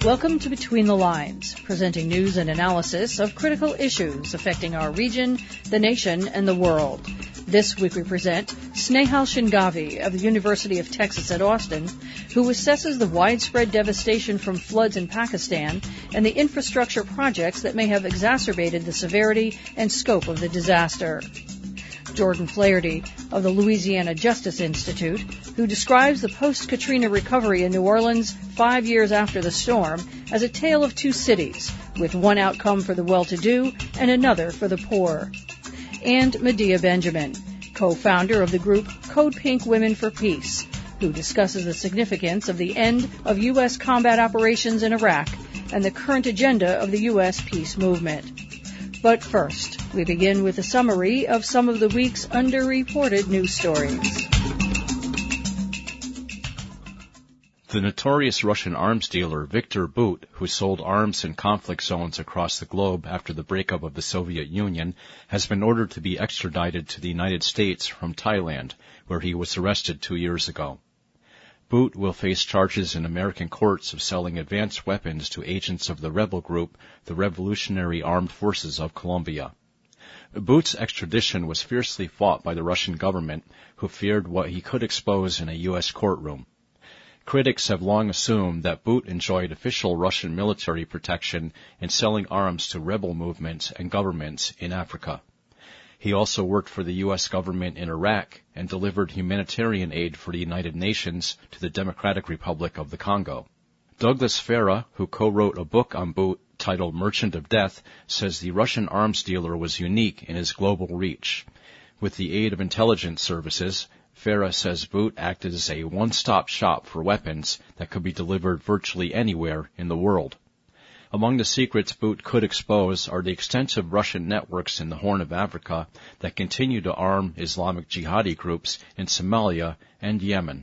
Welcome to Between the Lines, presenting news and analysis of critical issues affecting our region, the nation, and the world. This week we present Snehal Shingavi of the University of Texas at Austin, who assesses the widespread devastation from floods in Pakistan and the infrastructure projects that may have exacerbated the severity and scope of the disaster. Jordan Flaherty of the Louisiana Justice Institute, who describes the post-Katrina recovery in New Orleans 5 years after the storm as a tale of two cities, with one outcome for the well-to-do and another for the poor. And Medea Benjamin, co-founder of the group Code Pink Women for Peace, who discusses the significance of the end of U.S. combat operations in Iraq and the current agenda of the U.S. peace movement. But first, we begin with a summary of some of the week's underreported news stories. The notorious Russian arms dealer Viktor Bout, who sold arms in conflict zones across the globe after the breakup of the Soviet Union, has been ordered to be extradited to the United States from Thailand, where he was arrested 2 years ago. Bout will face charges in American courts of selling advanced weapons to agents of the rebel group, the Revolutionary Armed Forces of Colombia. Bout's extradition was fiercely fought by the Russian government, who feared what he could expose in a U.S. courtroom. Critics have long assumed that Bout enjoyed official Russian military protection in selling arms to rebel movements and governments in Africa. He also worked for the U.S. government in Iraq and delivered humanitarian aid for the United Nations to the Democratic Republic of the Congo. Douglas Farah, who co-wrote a book on Bout titled Merchant of Death, says the Russian arms dealer was unique in his global reach. With the aid of intelligence services, Farah says Bout acted as a one-stop shop for weapons that could be delivered virtually anywhere in the world. Among the secrets Bout could expose are the extensive Russian networks in the Horn of Africa that continue to arm Islamic jihadi groups in Somalia and Yemen.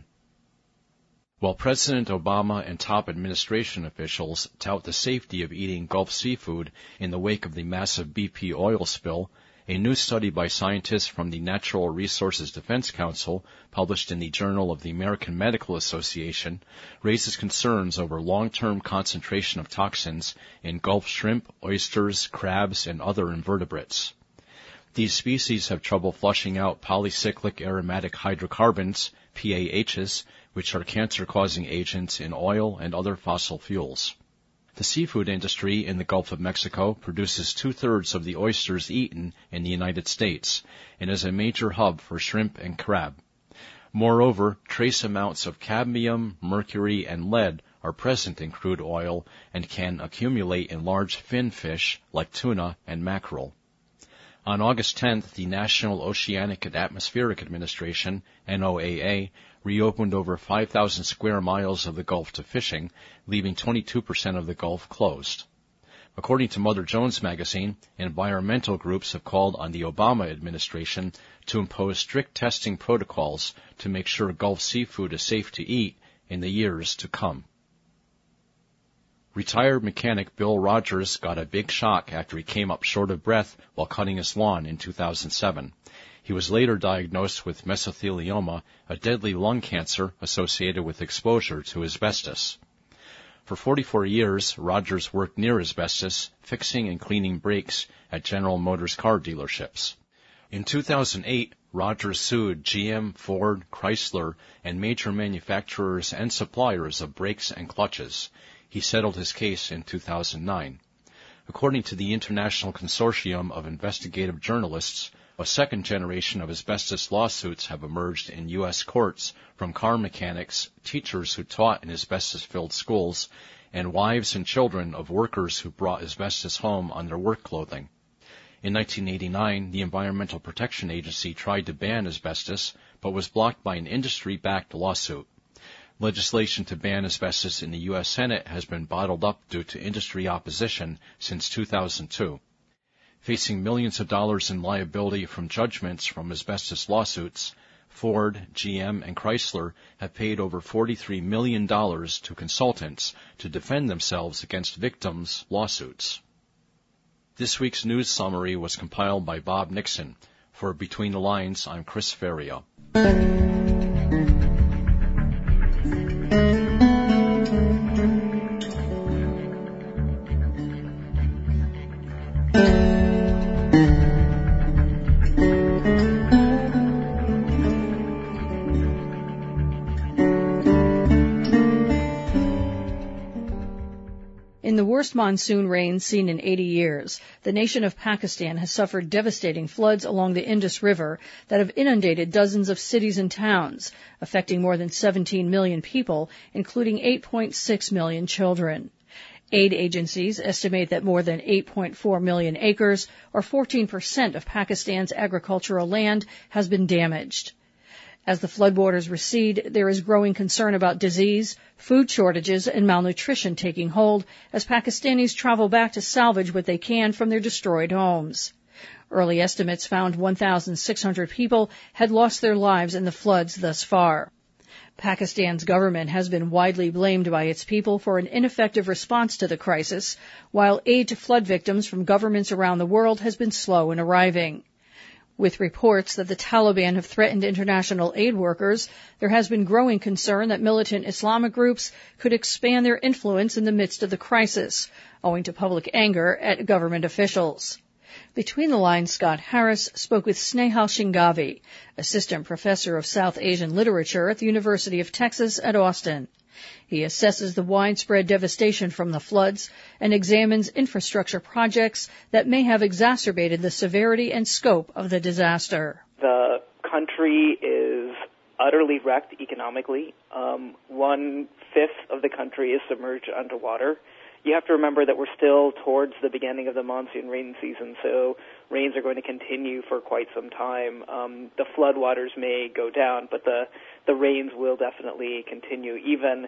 While President Obama and top administration officials tout the safety of eating Gulf seafood in the wake of the massive BP oil spill, a new study by scientists from the Natural Resources Defense Council, published in the Journal of the American Medical Association, raises concerns over long-term concentration of toxins in Gulf shrimp, oysters, crabs, and other invertebrates. These species have trouble flushing out polycyclic aromatic hydrocarbons, PAHs, which are cancer-causing agents in oil and other fossil fuels. The seafood industry in the Gulf of Mexico produces 2/3 of the oysters eaten in the United States and is a major hub for shrimp and crab. Moreover, trace amounts of cadmium, mercury, and lead are present in crude oil and can accumulate in large fin fish like tuna and mackerel. On August 10th, the National Oceanic and Atmospheric Administration, NOAA, reopened over 5,000 square miles of the Gulf to fishing, leaving 22% of the Gulf closed. According to Mother Jones magazine, environmental groups have called on the Obama administration to impose strict testing protocols to make sure Gulf seafood is safe to eat in the years to come. Retired mechanic Bill Rogers got a big shock after he came up short of breath while cutting his lawn in 2007. He was later diagnosed with mesothelioma, a deadly lung cancer associated with exposure to asbestos. For 44 years, Rogers worked near asbestos, fixing and cleaning brakes at General Motors car dealerships. In 2008, Rogers sued GM, Ford, Chrysler, and major manufacturers and suppliers of brakes and clutches. He settled his case in 2009. According to the International Consortium of Investigative Journalists, a second generation of asbestos lawsuits have emerged in U.S. courts from car mechanics, teachers who taught in asbestos-filled schools, and wives and children of workers who brought asbestos home on their work clothing. In 1989, the Environmental Protection Agency tried to ban asbestos, but was blocked by an industry-backed lawsuit. Legislation to ban asbestos in the U.S. Senate has been bottled up due to industry opposition since 2002. Facing millions of dollars in liability from judgments from asbestos lawsuits, Ford, GM, and Chrysler have paid over $43 million to consultants to defend themselves against victims' lawsuits. This week's news summary was compiled by Bob Nixon. For Between the Lines, I'm Chris Ferria. worst monsoon rains seen in 80 years, the nation of Pakistan has suffered devastating floods along the Indus River that have inundated dozens of cities and towns, affecting more than 17 million people, including 8.6 million children. Aid agencies estimate that more than 8.4 million acres, or 14% of Pakistan's agricultural land, has been damaged. As the floodwaters recede, there is growing concern about disease, food shortages, and malnutrition taking hold as Pakistanis travel back to salvage what they can from their destroyed homes. Early estimates found 1,600 people had lost their lives in the floods thus far. Pakistan's government has been widely blamed by its people for an ineffective response to the crisis, while aid to flood victims from governments around the world has been slow in arriving. With reports that the Taliban have threatened international aid workers, there has been growing concern that militant Islamic groups could expand their influence in the midst of the crisis, owing to public anger at government officials. Between the lines, Scott Harris spoke with Snehal Shingavi, assistant professor of South Asian literature at the University of Texas at Austin. He assesses the widespread devastation from the floods and examines infrastructure projects that may have exacerbated the severity and scope of the disaster. The country is utterly wrecked economically. 1/5 of the country is submerged underwater. You have to remember that we're still towards the beginning of the monsoon rain season, so rains are going to continue for quite some time. The floodwaters may go down, but the rains will definitely continue. Even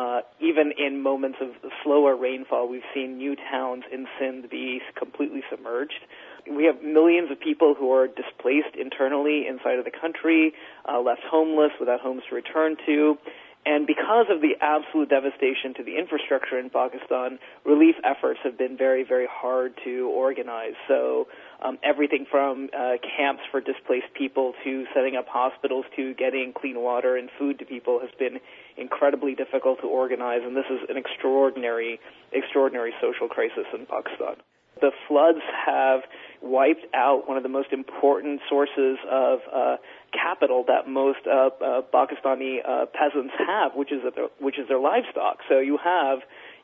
in moments of slower rainfall, we've seen new towns in Sindh be completely submerged. We have millions of people who are displaced internally inside of the country, left homeless, without homes to return to. And because of the absolute devastation to the infrastructure in Pakistan, relief efforts have been very, very hard to organize. So everything from camps for displaced people to setting up hospitals to getting clean water and food to people has been incredibly difficult to organize. And this is an extraordinary social crisis in Pakistan. The floods have wiped out one of the most important sources of capital that most Pakistani peasants have, which is their livestock. So you have,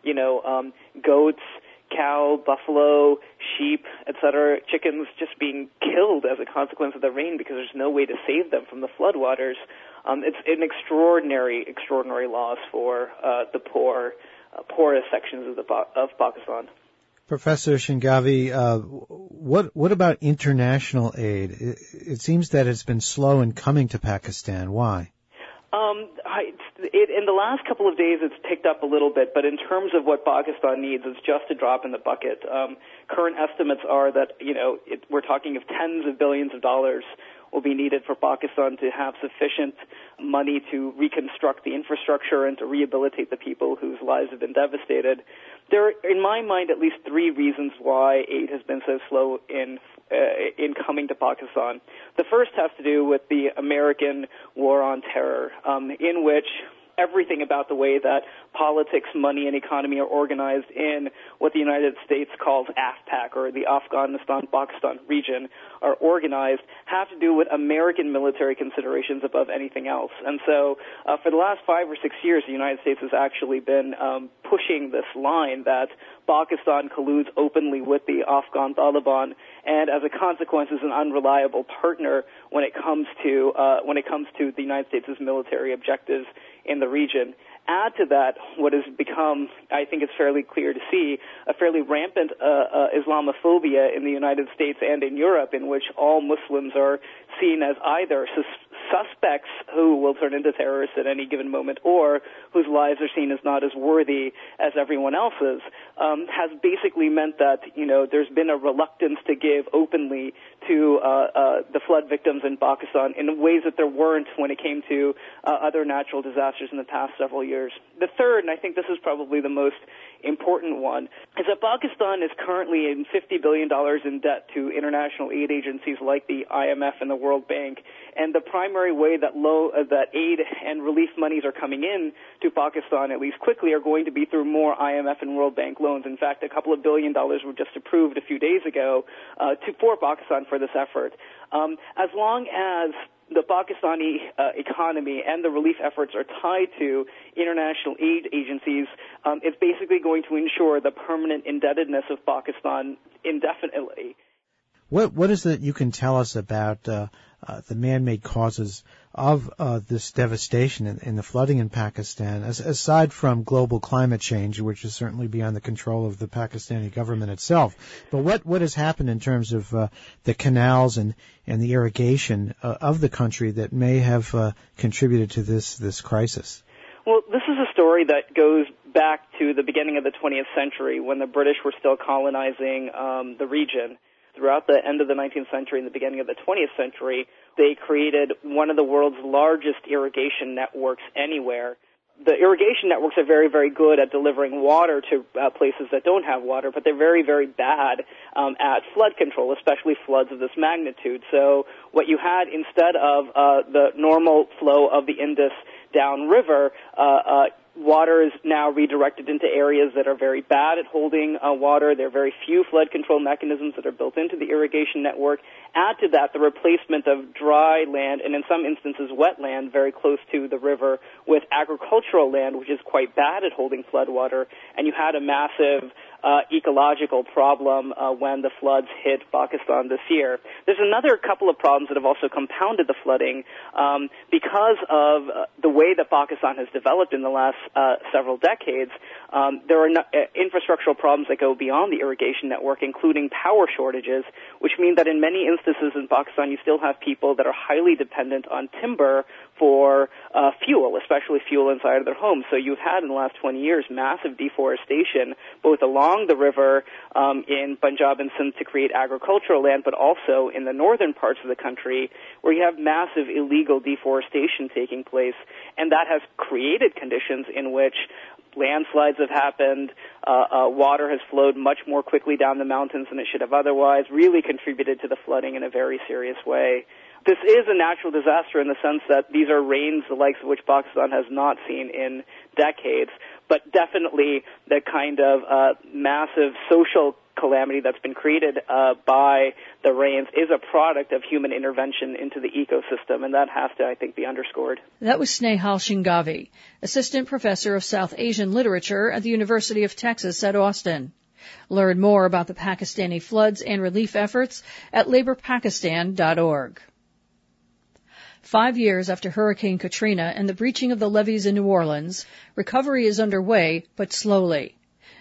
goats, cow, buffalo, sheep, etc., chickens just being killed as a consequence of the rain because there's no way to save them from the floodwaters. It's an extraordinary loss for the poorest sections of Pakistan. Professor Shingavi, what about international aid? It seems that it's been slow in coming to Pakistan. Why? In the last couple of days, it's picked up a little bit, but in terms of what Pakistan needs, it's just a drop in the bucket. Current estimates are that, we're talking of tens of billions of dollars will be needed for Pakistan to have sufficient money to reconstruct the infrastructure and to rehabilitate the people whose lives have been devastated. There are, in my mind, at least 3 reasons why aid has been so slow in coming to Pakistan. The first has to do with the American war on terror, in which everything about the way that politics, money, and economy are organized in what the United States calls AFPAC, or the Afghanistan-Pakistan region, are organized, have to do with American military considerations above anything else. And so for the last 5 or 6 years, the United States has actually been pushing this line that Pakistan colludes openly with the Afghan Taliban, and as a consequence is an unreliable partner when it comes to the United States' military objectives in the region. Add to that what has become, I think it's fairly clear to see, a fairly rampant Islamophobia in the United States and in Europe, in which all Muslims are seen as either suspects who will turn into terrorists at any given moment, or whose lives are seen as not as worthy as everyone else's, has basically meant that, there's been a reluctance to give openly to the flood victims in Pakistan in ways that there weren't when it came to other natural disasters in the past several years. The third, and I think this is probably the most important one, is that Pakistan is currently in $50 billion in debt to international aid agencies like the IMF and the World Bank. And the primary way that aid and relief monies are coming in to Pakistan, at least quickly, are going to be through more IMF and World Bank loans. In fact, a couple of $1 billion were just approved a few days ago for Pakistan for this effort. As long as the Pakistani economy and the relief efforts are tied to international aid agencies, it's basically going to ensure the permanent indebtedness of Pakistan indefinitely. What is it you can tell us about the man-made causes of this devastation in the flooding in Pakistan, aside from global climate change, which is certainly beyond the control of the Pakistani government itself? But what has happened in terms of the canals and the irrigation of the country that may have contributed to this crisis? Well, this is a story that goes back to the beginning of the 20th century when the British were still colonizing the region. Throughout the end of the 19th century and the beginning of the 20th century, they created one of the world's largest irrigation networks anywhere. The irrigation networks are very, very good at delivering water to places that don't have water, but they're very, very bad at flood control, especially floods of this magnitude. So what you had, instead of the normal flow of the Indus downriver, water is now redirected into areas that are very bad at holding water. There are very few flood control mechanisms that are built into the irrigation network. Add to that the replacement of dry land, and in some instances wet land, very close to the river, with agricultural land, which is quite bad at holding floodwater, and you had a massive ecological problem when the floods hit Pakistan this year. There's another couple of problems that have also compounded the flooding because of the way that Pakistan has developed in the last several decades. There are infrastructural problems that go beyond the irrigation network, including power shortages, which mean that in many instances in Pakistan you still have people that are highly dependent on timber for fuel, especially fuel inside of their homes. So you've had in the last 20 years massive deforestation, both along the river in Punjab and Sindh to create agricultural land, but also in the northern parts of the country where you have massive illegal deforestation taking place, and that has created conditions in which landslides have happened, water has flowed much more quickly down the mountains than it should have otherwise, really contributed to the flooding in a very serious way. This is a natural disaster in the sense that these are rains the likes of which Pakistan has not seen in decades, but definitely the kind of massive social calamity that's been created by the rains is a product of human intervention into the ecosystem, and that has to, I think, be underscored. That was Snehal Shingavi, Assistant Professor of South Asian Literature at the University of Texas at Austin. Learn more about the Pakistani floods and relief efforts at laborpakistan.org. 5 years after Hurricane Katrina and the breaching of the levees in New Orleans, recovery is underway, but slowly.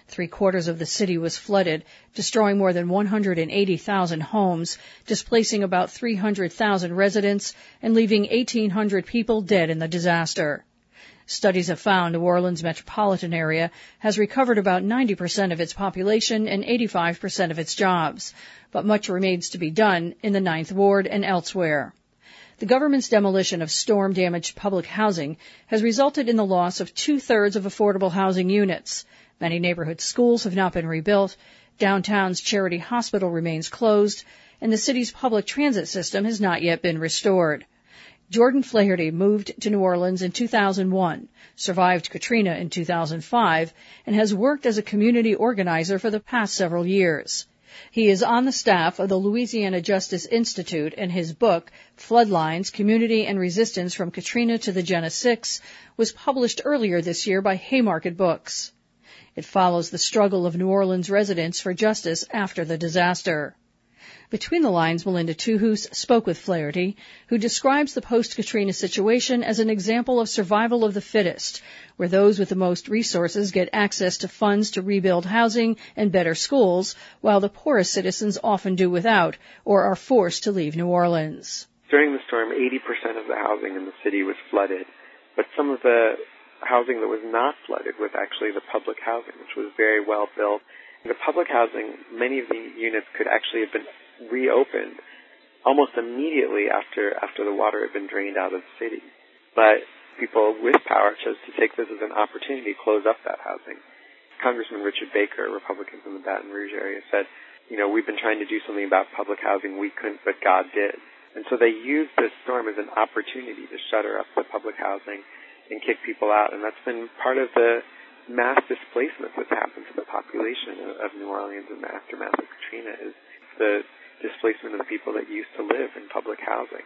3/4 of the city was flooded, destroying more than 180,000 homes, displacing about 300,000 residents, and leaving 1,800 people dead in the disaster. Studies have found New Orleans metropolitan area has recovered about 90% of its population and 85% of its jobs, but much remains to be done in the 9th Ward and elsewhere. The government's demolition of storm-damaged public housing has resulted in the loss of 2/3 of affordable housing units. Many neighborhood schools have not been rebuilt, downtown's Charity Hospital remains closed, and the city's public transit system has not yet been restored. Jordan Flaherty moved to New Orleans in 2001, survived Katrina in 2005, and has worked as a community organizer for the past several years. He is on the staff of the Louisiana Justice Institute, and his book, Floodlines, Community and Resistance from Katrina to the Jena 6, was published earlier this year by Haymarket Books. It follows the struggle of New Orleans residents for justice after the disaster. Between the lines, Melinda Tuhus spoke with Flaherty, who describes the post-Katrina situation as an example of survival of the fittest, where those with the most resources get access to funds to rebuild housing and better schools, while the poorest citizens often do without or are forced to leave New Orleans. During the storm, 80% of the housing in the city was flooded, but some of the housing that was not flooded was actually the public housing, which was very well built. The public housing, many of the units could actually have been reopened almost immediately after the water had been drained out of the city. But people with power chose to take this as an opportunity to close up that housing. Congressman Richard Baker, a Republican from the Baton Rouge area, said, we've been trying to do something about public housing. We couldn't, but God did. And so they used this storm as an opportunity to shutter up the public housing and kick people out. And that's been part of the mass displacement that's happened to the population of New Orleans in the aftermath of Katrina, is the displacement of the people that used to live in public housing.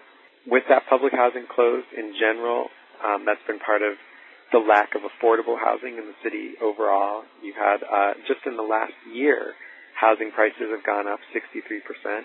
with that public housing closed in general, that's been part of the lack of affordable housing in the city overall. You had, just in the last year, housing prices have gone up 63%.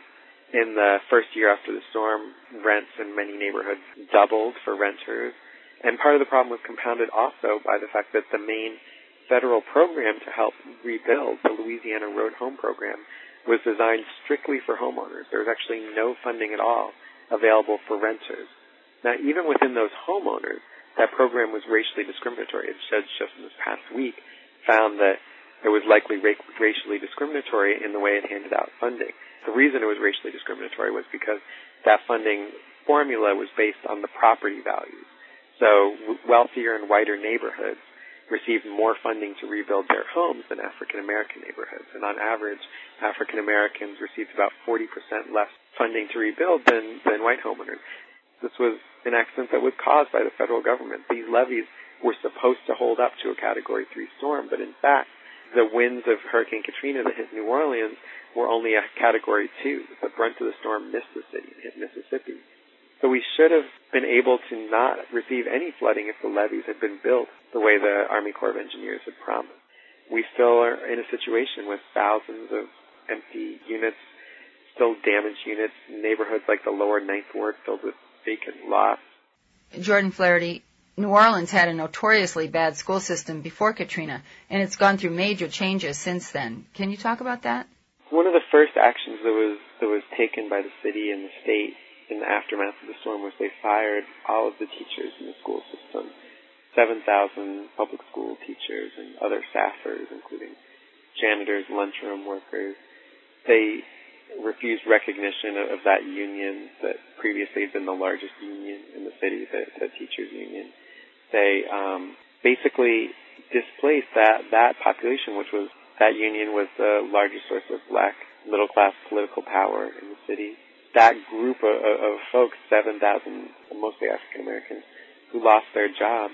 In the first year after the storm, rents in many neighborhoods doubled for renters. And part of the problem was compounded also by the fact that the main federal program to help rebuild, the Louisiana Road Home Program, was designed strictly for homeowners. There was actually no funding at all available for renters. Now, even within those homeowners, that program was racially discriminatory. A judge just in this past week found that it was likely racially discriminatory in the way it handed out funding. The reason it was racially discriminatory was because that funding formula was based on the property values. So wealthier and whiter neighborhoods received more funding to rebuild their homes than African American neighborhoods. And on average, African Americans received about 40% less funding to rebuild than white homeowners. This was an accident that was caused by the federal government. These levees were supposed to hold up to a Category 3 storm, but in fact, the winds of Hurricane Katrina that hit New Orleans were only a Category 2. The brunt of the storm missed the city and hit Mississippi. So we should have been able to not receive any flooding if the levees had been built the way the Army Corps of Engineers had promised. We still are in a situation with thousands of empty units, still damaged units, neighborhoods like the lower Ninth Ward filled with vacant lots. Jordan Flaherty, New Orleans had a notoriously bad school system before Katrina, and it's gone through major changes since then. Can you talk about that? One of the first actions that was taken by the city and the state in the aftermath of the storm was they fired all of the teachers in the school system, 7,000 public school teachers and other staffers, including janitors, lunchroom workers. They refused recognition of that union that previously had been the largest union in the city, the teachers union. They basically displaced that population, which was, that union was the largest source of black middle-class political power in the city. That group of folks, 7,000, mostly African-Americans, who lost their jobs,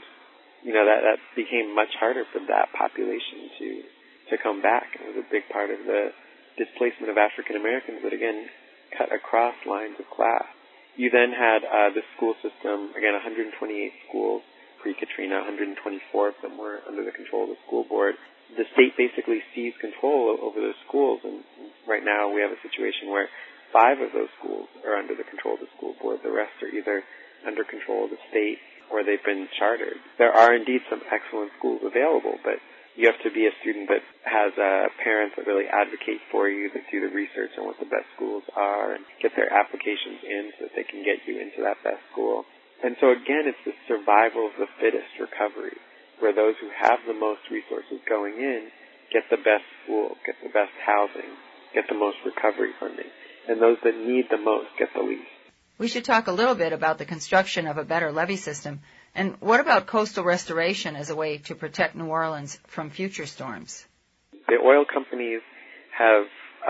that became much harder for that population to come back. It was a big part of the displacement of African-Americans that, again, cut across lines of class. You then had the school system, again, 128 schools pre-Katrina, 124 of them were under the control of the school board. The state basically seized control over those schools, and right now we have a situation where 5 of those schools are under the control of the school board. The rest are either under control of the state or they've been chartered. There are indeed some excellent schools available, but you have to be a student that has parents that really advocate for you, that do the research on what the best schools are and get their applications in so that they can get you into that best school. And so again, it's the survival of the fittest recovery, where those who have the most resources going in get the best schools, get the best housing, get the most recovery funding, and those that need the most get the least. We should talk a little bit about the construction of a better levee system. And what about coastal restoration as a way to protect New Orleans from future storms? The oil companies have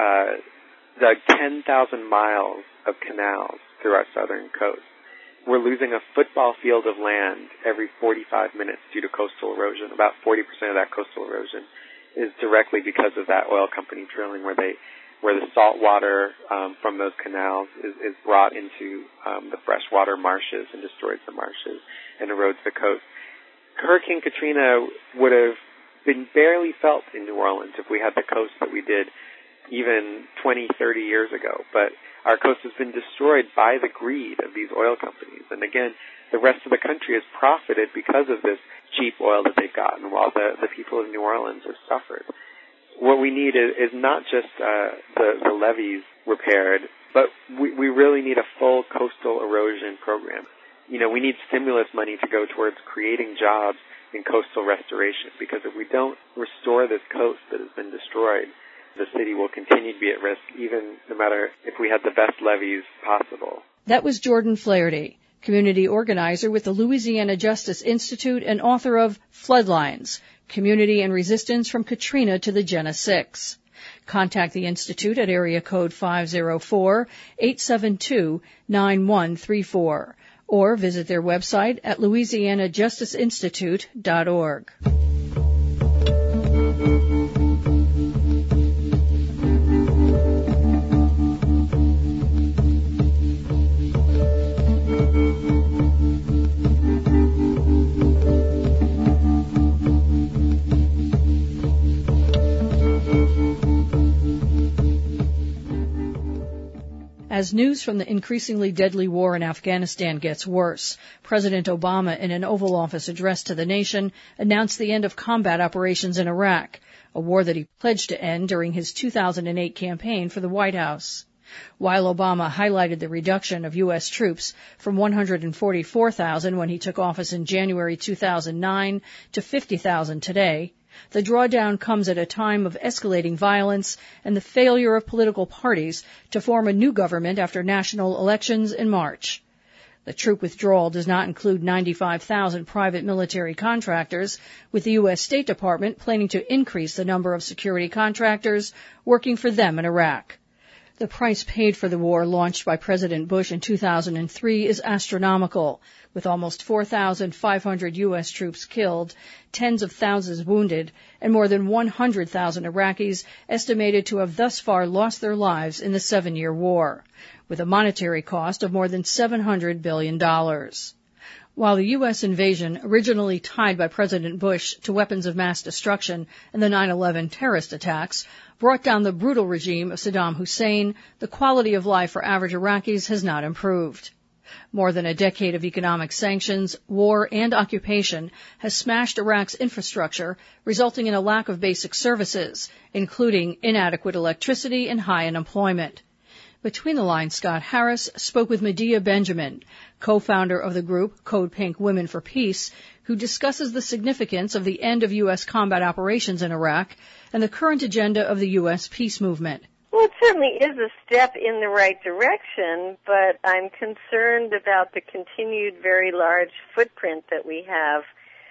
dug 10,000 miles of canals through our southern coast. We're losing a football field of land every 45 minutes due to coastal erosion. About 40% of that coastal erosion is directly because of that oil company drilling, where the salt water from those canals is brought into the freshwater marshes and destroys the marshes and erodes the coast. Hurricane Katrina would have been barely felt in New Orleans if we had the coast that we did even 20, 30 years ago. But our coast has been destroyed by the greed of these oil companies. And again, the rest of the country has profited because of this cheap oil that they've gotten, while the people of New Orleans have suffered. What we need is not just the levees repaired, but we really need a full coastal erosion program. We need stimulus money to go towards creating jobs in coastal restoration, because if we don't restore this coast that has been destroyed, the city will continue to be at risk, even no matter if we had the best levees possible. That was Jordan Flaherty, community organizer with the Louisiana Justice Institute and author of Floodlines, Community and Resistance from Katrina to the Jena 6. Contact the Institute at area code 504-872-9134 or visit their website at louisianajusticeinstitute.org. As news from the increasingly deadly war in Afghanistan gets worse, President Obama, in an Oval Office address to the nation, announced the end of combat operations in Iraq, a war that he pledged to end during his 2008 campaign for the White House. While Obama highlighted the reduction of U.S. troops from 144,000 when he took office in January 2009 to 50,000 today, the drawdown comes at a time of escalating violence and the failure of political parties to form a new government after national elections in March. The troop withdrawal does not include 95,000 private military contractors, with the U.S. State Department planning to increase the number of security contractors working for them in Iraq. The price paid for the war launched by President Bush in 2003 is astronomical, with almost 4,500 U.S. troops killed, tens of thousands wounded, and more than 100,000 Iraqis estimated to have thus far lost their lives in the 7-year war, with a monetary cost of more than $700 billion. While the U.S. invasion, originally tied by President Bush to weapons of mass destruction and the 9/11 terrorist attacks, brought down the brutal regime of Saddam Hussein, the quality of life for average Iraqis has not improved. More than a decade of economic sanctions, war, and occupation has smashed Iraq's infrastructure, resulting in a lack of basic services, including inadequate electricity and high unemployment. Between the Lines, Scott Harris spoke with Medea Benjamin, co-founder of the group Code Pink Women for Peace, who discusses the significance of the end of U.S. combat operations in Iraq and the current agenda of the U.S. peace movement. Well, it certainly is a step in the right direction, but I'm concerned about the continued very large footprint that we have.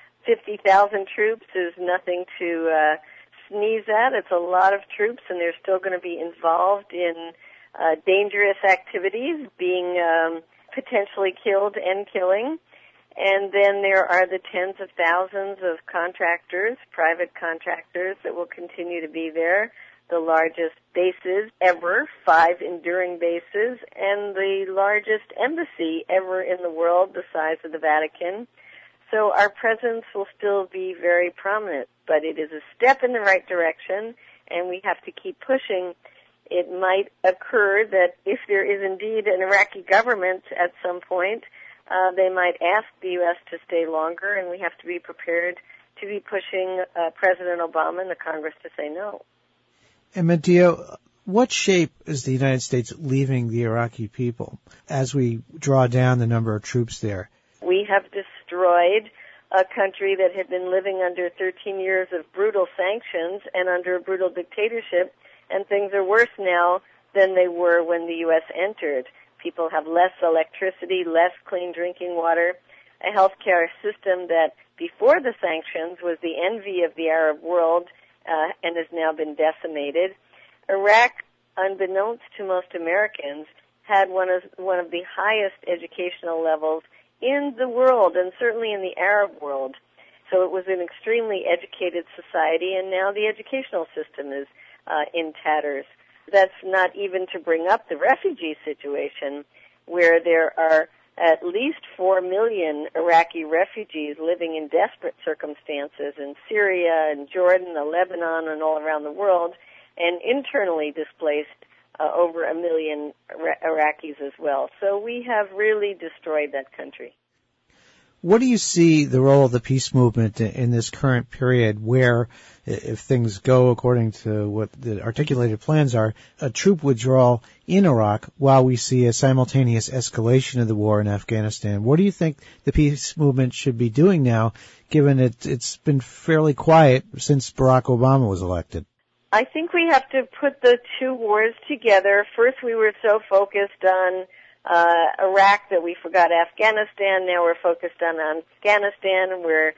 50,000 troops is nothing to sneeze at. It's a lot of troops, and they're still going to be involved in dangerous activities, being potentially killed and killing. And then there are the tens of thousands of contractors, private contractors, that will continue to be there. The largest bases ever, 5 enduring bases, and the largest embassy ever in the world, the size of the Vatican. So our presence will still be very prominent, but it is a step in the right direction, and we have to keep pushing. It might occur that if there is indeed an Iraqi government at some point, they might ask the U.S. to stay longer, and we have to be prepared to be pushing President Obama and the Congress to say no. And Medea, what shape is the United States leaving the Iraqi people as we draw down the number of troops there? We have destroyed a country that had been living under 13 years of brutal sanctions and under a brutal dictatorship, and things are worse now than they were when the U.S. entered. People have less electricity, less clean drinking water, a healthcare system that before the sanctions was the envy of the Arab world and has now been decimated. Iraq, unbeknownst to most Americans, had one of the highest educational levels in the world, and certainly in the Arab world. So it was an extremely educated society, and now the educational system is in tatters. That's not even to bring up the refugee situation, where there are at least 4 million Iraqi refugees living in desperate circumstances in Syria and Jordan and Lebanon and all around the world, and internally displaced over 1 million Iraqis as well. So we have really destroyed that country. What do you see the role of the peace movement in this current period where, if things go according to what the articulated plans are, a troop withdrawal in Iraq while we see a simultaneous escalation of the war in Afghanistan? What do you think the peace movement should be doing now, given it's been fairly quiet since Barack Obama was elected? I think we have to put the two wars together. First, we were so focused on Iraq that we forgot Afghanistan. Now we're focused on Afghanistan, where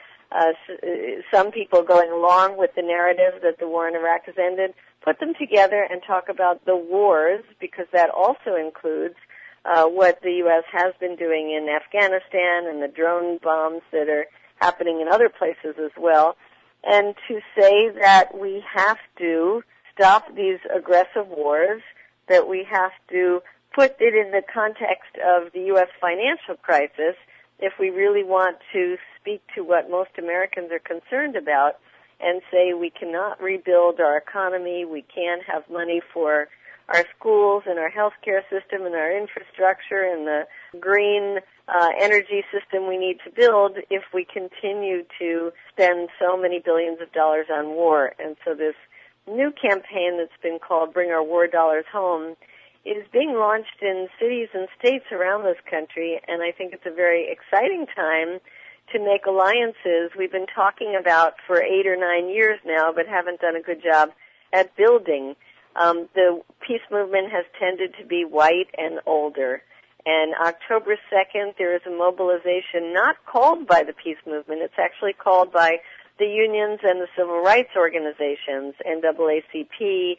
some people going along with the narrative that the war in Iraq has ended. Put them together and talk about the wars, because that also includes what the U.S. has been doing in Afghanistan and the drone bombs that are happening in other places as well. And to say that we have to stop these aggressive wars, that we have to put it in the context of the U.S. financial crisis if we really want to speak to what most Americans are concerned about and say we cannot rebuild our economy, we can't have money for our schools and our healthcare system and our infrastructure and the green energy system we need to build if we continue to spend so many billions of dollars on war. And so this new campaign that's been called Bring Our War Dollars Home is being launched in cities and states around this country, and I think it's a very exciting time to make alliances we've been talking about for 8 or 9 years now, but haven't done a good job at building. The peace movement has tended to be white and older. And October 2nd, there is a mobilization not called by the peace movement. It's actually called by the unions and the civil rights organizations, NAACP,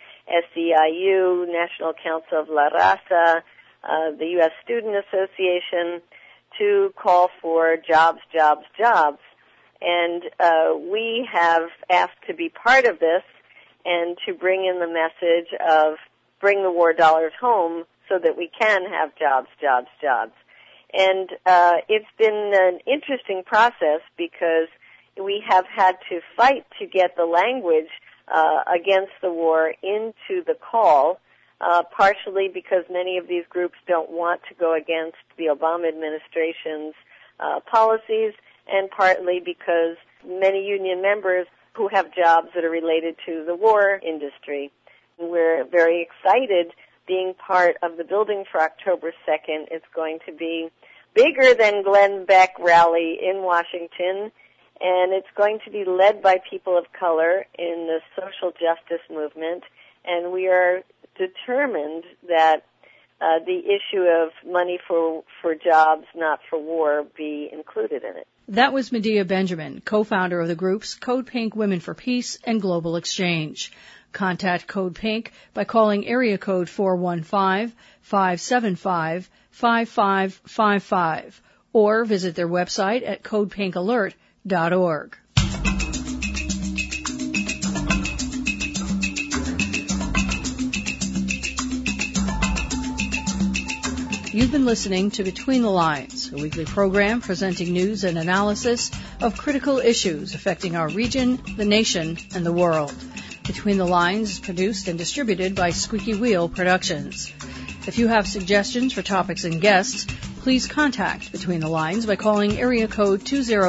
SEIU, National Council of La Raza, the U.S. Student Association, to call for jobs, jobs, jobs. And we have asked to be part of this and to bring in the message of bring the war dollars home so that we can have jobs, jobs, jobs. And it's been an interesting process because we have had to fight to get the language against the war into the call, partially because many of these groups don't want to go against the Obama administration's policies, and partly because many union members who have jobs that are related to the war industry. We're very excited being part of the Building for October 2nd. It's going to be bigger than Glenn Beck rally in Washington, and it's going to be led by people of color in the social justice movement, and we are determined that the issue of money for jobs, not for war, be included in it. That was Medea Benjamin, co-founder of the groups Code Pink Women for Peace and Global Exchange. Contact Code Pink by calling area code 415-575-5555 or visit their website at codepinkalert.org. You've been listening to Between the Lines, a weekly program presenting news and analysis of critical issues affecting our region, the nation, and the world. Between the Lines is produced and distributed by Squeaky Wheel Productions. If you have suggestions for topics and guests, please contact Between the Lines by calling area code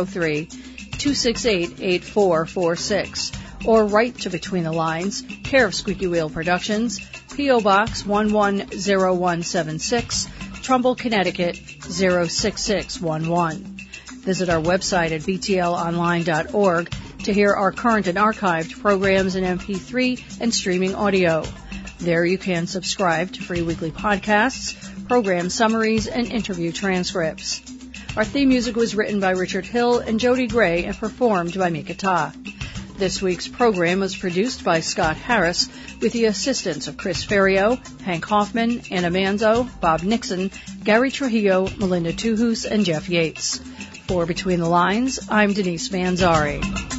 203-268-8446 or write to Between the Lines, care of Squeaky Wheel Productions, P.O. Box 110176, Trumbull, Connecticut 06611. Visit our website at btlonline.org to hear our current and archived programs in MP3 and streaming audio. There you can subscribe to free weekly podcasts, program summaries, and interview transcripts. Our theme music was written by Richard Hill and Jody Gray and performed by Mika Ta. This week's program was produced by Scott Harris with the assistance of Chris Ferrio, Hank Hoffman, Anna Manzo, Bob Nixon, Gary Trujillo, Melinda Tuhus, and Jeff Yates. For Between the Lines, I'm Denise Manzari.